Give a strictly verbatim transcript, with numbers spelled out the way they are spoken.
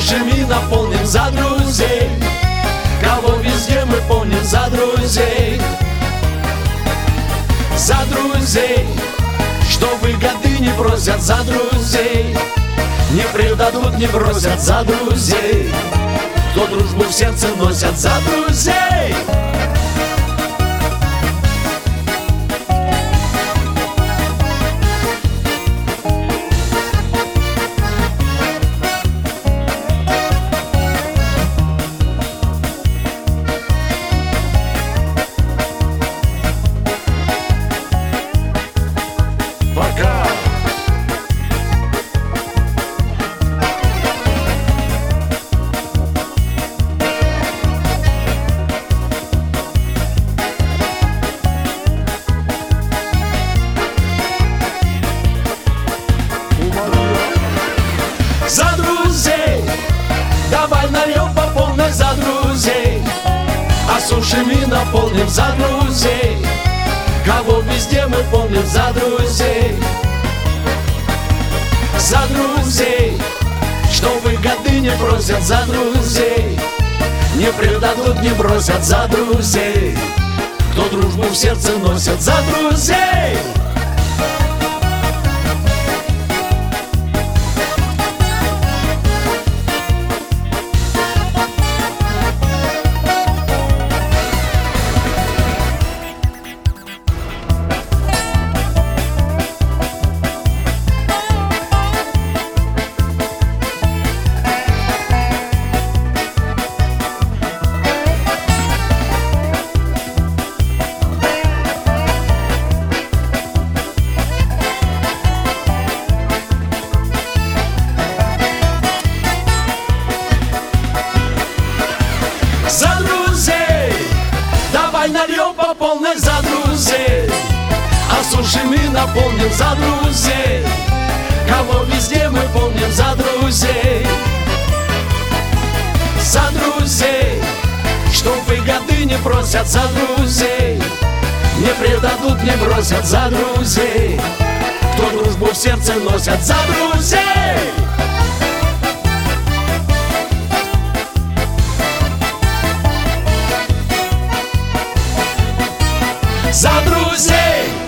сушами наполним за друзей. Кого везде мы помним за друзей. За друзей, что выгоды не просят за друзей. Не предадут, не бросят за друзей. Кто дружбу в сердце носят за друзей. Пока! За друзей, давай нальем по полной за друзей. А сушами наполним за друзей. Кого везде мы помним за друзей. За друзей, что выгоды не просят за друзей. Не предадут, не бросят за друзей. Кто дружбу в сердце носит за друзей. За друзей, давай нальем по полной за друзей. А сушами наполним за друзей. Кого везде мы помним за друзей. За друзей, что выгоды не просят за друзей. Не предадут, не бросят за друзей. Кто дружбу в сердце носят за друзей. За друзей.